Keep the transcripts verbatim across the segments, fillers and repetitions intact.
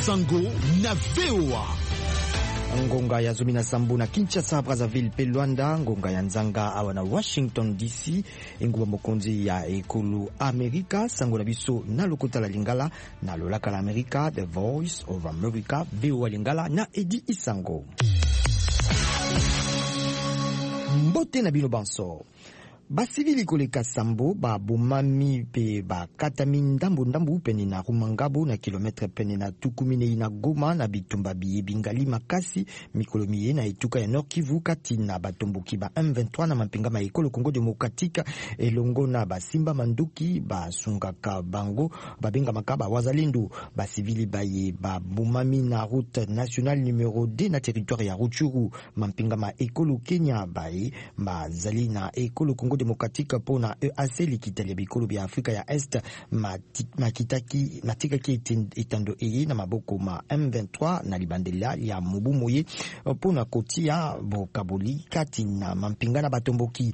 Sango na V O A. Ngonga ya Zumina Sambu na Kinshasa, Brazzaville pe Luanda, ngonga ya Nzanga awa na Washington D C, nguba mokonzi ya ekulu Amerika, sango na biso na lokota la Lingala na lolaka la Amerika, The Voice of America, V O A Lingala na Edi Isango. Mbote na bino banso. Basivili koleka Sambo ba bomami pe ba katami ndambu ndambu pene na Rumangabo na kilometre pene na Tukumine na Goma na bitumba biye bingali makasi mikolo miye na etuka ya Nord Kivu kati na batomboki ba M vingt-trois na mampinga ma ekolo Kongo Demokratika elongo na basimba manduki ba sungaka bango babenga makaba wazalendo. Basivili baye ba bomami na route nationale numéro deux na territoire ya Rutshuru mampinga ma ekolo Kenya baye ba zali na ekolo Kongo Demokratika pona E A C likitali bikolo bya Afrika ya Est makitaki matika ki itando eye na maboko ma M vingt-trois na libandela ya Mubumoye pona kotia bokaboli kati na mampinga na batomboki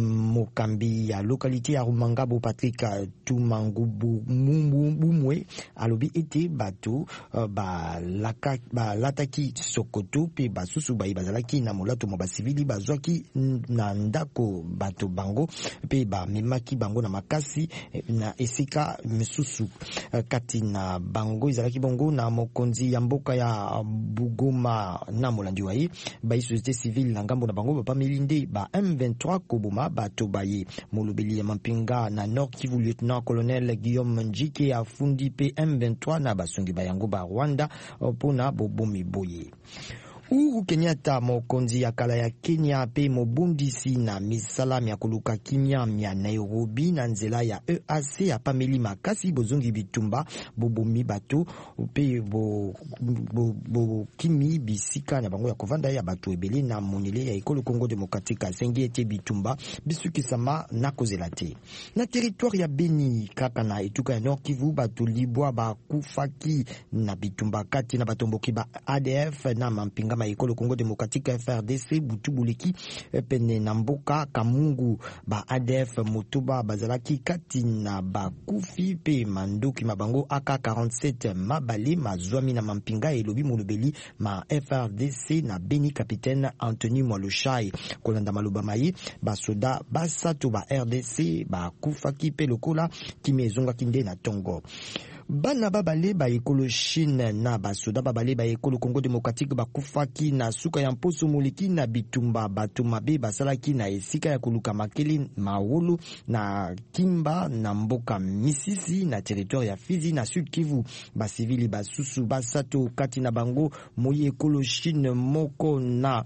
mokambi ya lokalite ya Rumangabo Patrick Tumangubu Mumwe alobi ete bato ba laka ba lataki Sokoto pe basusu ba ibazalaki na molato mo basivili bazwaki na ndako bato bango pe ba memaki bango na makasi na esika misusu kati na bango izalaki bongo na mokonzi ya mboka ya Bugoma na molandi waye ba société civile na ngambo na bango ba pamilinde ba M vingt-trois koboma bato baye molobeli ya mampinga na Nord Kivu lieutenant colonel Guillaume Njike afundi pe M vingt-trois na basungi bayango ba Rwanda pona bobomi boye. Uhuru Kenyatta mokonzi ya kala ya Kenya pe mobundisi na misala ya koluka kimia ya Nairobi na nzela ya E A C apameli makasi bozongi bitumba bobomi bato pe bo, bo, bo kimi bisika na bango ya kovanda ya bato ebele na monele ya ekolo Kongo Demokratika sengi ete bitumba bisukisama na kozelate na territoire ya Beni kaka na etuka ya Nord Kivu bato libwa ba kufaki na bitumba kati na batomboki ba A D F na mampinga ma ekolo Kongo Demokratika F R D C butubuliki pene na mboka Kamungu ba A D F motoba bazalaki kati na bakufi pe mandoki mabango A K quarante-sept mabale mazwami na mampinga elobi molobeli ma F R D C na Beni capitaine Anthony Mwaloshai kolanda maloba maye basoda basato ba R D C bakufaki pe lokola kimezonga kinde na tongo. Bana babale ba ekolo Chine na basoda babale ba ekolo Kongo Demokratique bakufaki na suka ya mposo moliki na bitumba bato mabe basalaki na esika ya koluka makeli mawolo na Kimba na mboka Misisi na territoire ya Fizi na Sud Kivu. Basivili basusu basato kati na bango moye ekolo Chine moko na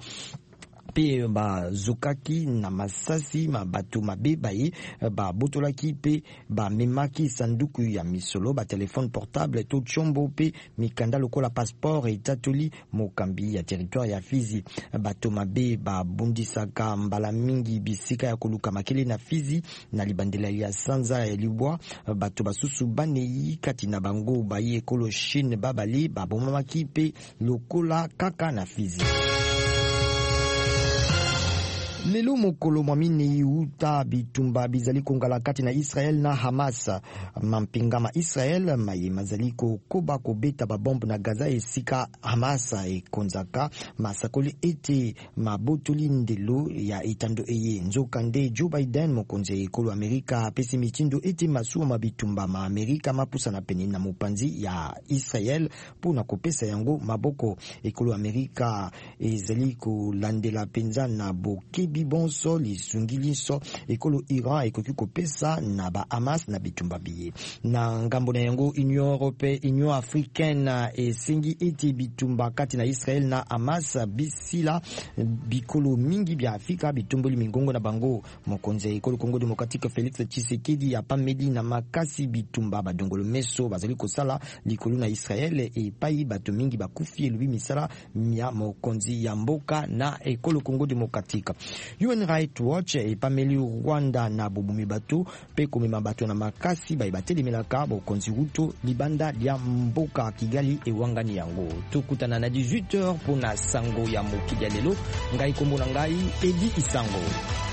pe ba zokaki na masasi mabato mabe baye ba botolaki pe ba memaki sanduku ya misolo ba telefone portable to chombo pe mikanda lokola passeport etatoli mokambi ya territoire ya Fizi. Bato mabe ba bundisaka mbala mingi bisika ya koluka makele na Fizi na libandela ya Sanza ya Libwa. Bato basusu banei kati na bango baye ekolo Chine babali ba bomamaki pe lokola kaka na Fizi. Lelo mokolo mwamini uta bitumba bizali kongala kati na Israel na Hamas mampinga ma Israel maye mazaliko koba kobeta ba bombe na Gaza esika Hamas ekonzaka masakoli ete mabotoli ndelo ya itando eye nzokande Joe Biden mokonzi ekolo Amerika pesi mitindo ete masuwa mabitumba ma Amerika mapusa na pene na mopanzi ya Israel pona kopesa yango maboko. Ekolo Amerika ezali kolandela penza na boke bibonso lisungiliso ekolo Iran ekoki kopesa na ba Hamas na bitumba biye na ngambo na yango Union Européenne Union Africaine esengi eti bitumba kati na Israel na Hamas bisila bikolo mingi bya Afrika bitumboli mingongo na bango. Mokonzi ekolo Kongo Demokratique Félix Tshisekedi apameli na makasi bitumba badongolo meso bazali kosala likolo na Israel e pai bato mingi bakufi elubi misala mia mokonzi ya mboka na ekolo Kongo Demokratique. Human Rights Watch epameli Rwanda na bobumi bato pe komema bato na makasi ba ibatelemelaka bokonzi Ruto libanda dia mboka Kigali ewangani yango. Tokutana na dix-huit heures pona sango ya mokili ya lelo. Ngai kombo na ngai Edi Isango.